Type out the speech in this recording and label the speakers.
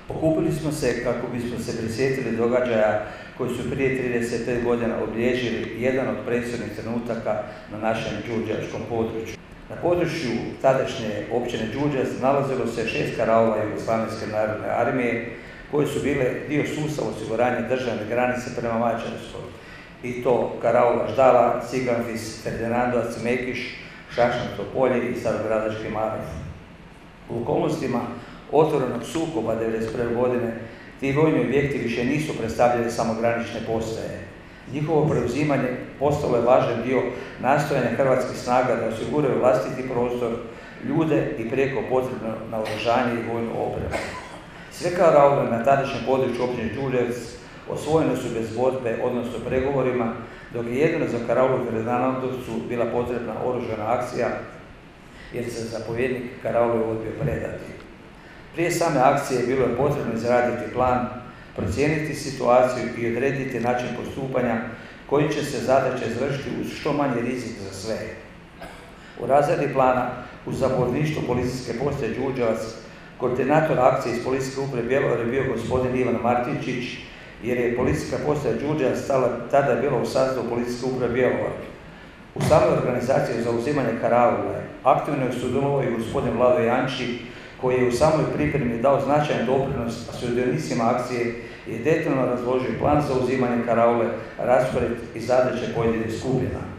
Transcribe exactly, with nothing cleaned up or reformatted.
Speaker 1: Okupili smo se kako bismo se prisjetili događaja koji su prije trideset pet godina obilježili jedan od presudnih trenutaka na našem đurđevačkom području. Na području tadašnje općine Đurđevac nalazilo se šest karaula Jugoslavenske narodne armije koje su bile dio sustava osiguranja državne granice prema Mađarskoj. I to karaula Ždala, Ciganfis, Ferdinandovac, Mekiš, Šašnato polje i Starogradački Marof. U okolnostima otvorenog sukoba devedeset prve godine ti vojni objekti više nisu predstavljali samo granične postaje. Njihovo preuzimanje postalo je važan dio nastojanja hrvatskih snaga da osiguraju vlastiti prostor, ljude i prijeko potrebno naoružanje i vojnu opremu. Sve karaule na tadašnjem području općine Đurđevac osvojene su bez borbe, odnosno pregovorima, dok je jedino za karaulu u Ferdinandovcu bila potrebna oružana akcija, jer se zapovjednik karaule odbio predati. Prije same akcije bilo je potrebno izraditi plan, procijeniti situaciju i odrediti način postupanja koji će se zadaća izvršiti uz što manji rizik za sve. U razradi plana uz zapovjedništvo policijske postaje Đurđevac koordinator akcije iz policijske uprave Bjelovar je bio gospodin Ivan Martinčić, jer je policijska postaja Đurđevac tada bila u sastavu policijske uprave Bjelovar. U samoj organizaciji za uzimanje karaule aktivno je sudjelovao i gospodin Vlado Janči, koji je u samoj pripremi dao značajan doprinos, a sudionicima akcije je detaljno razložio plan za uzimanje karaule, raspored i zadaće pojedinih skupina.